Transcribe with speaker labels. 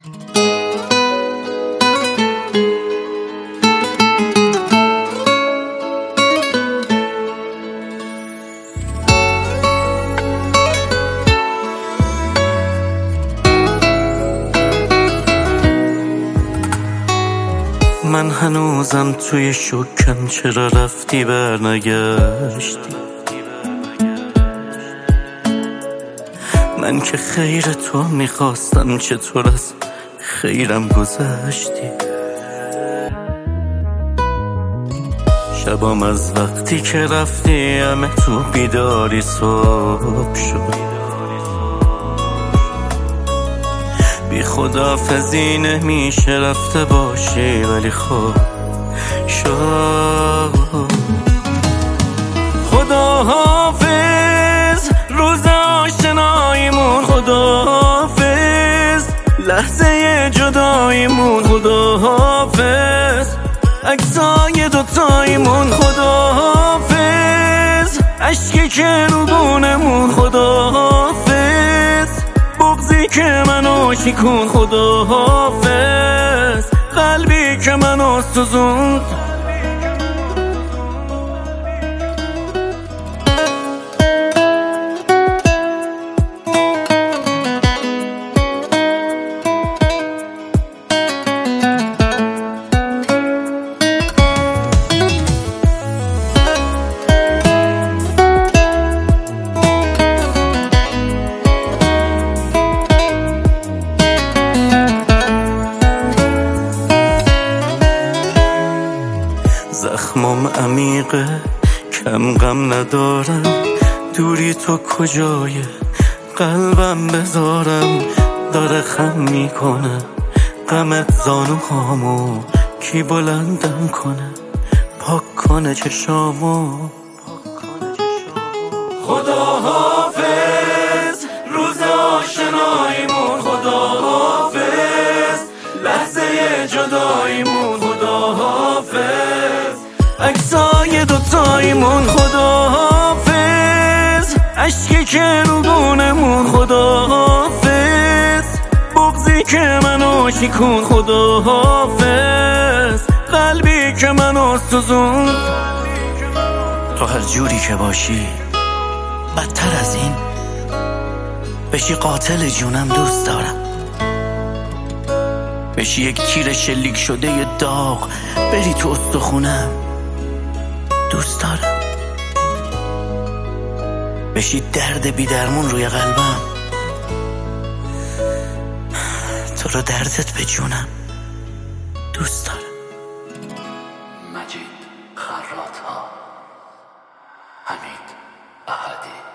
Speaker 1: من هنوزم توی شکم، چرا رفتی برنگشتی؟ من که خیر تو میخواستم، چطور از خیرم گذشتی؟ شبام از وقتی که رفتی همه تو بیداری صبح شد. بی خداحافظی نمیشه رفته باشی، ولی خب شد. خداحافظ روز آشناییمون، خداحافظ لحظه جداییمون، خداحافظ عکسای دوتاییمون، خداحافظ عشقی که رو بونمون، خداحافظ بغضی که منو شکون، خداحافظ قلبی که منو سوزوند. زخمم عمیقه، کم غم ندارم، دوری تو کجای قلبم بذارم؟ داره خم میکنه غمت زانوهامو، کی بلندم کنه پاک کنه چشامو؟ خداحافظ روز آشناییمون، خداحافظ لحظه جداییمون، خداحافظ عکسای دوتاییمون، خداحافظ عشقی که رو بونمون، خداحافظ بغضی که منو شکون، خداحافظ قلبی که منو سوزوند.
Speaker 2: تو هر جوری که باشی، بدتر از این بشی قاتل جونم دوست دارم. بشی یک تیر شلیک شده ی داغ بری تو استخونم دوست دارم. بشی درد بی درمون روی قلبم، تو رو دردت به جونم دوست دارم.
Speaker 3: مجید خراط‌ها، حمید احدی.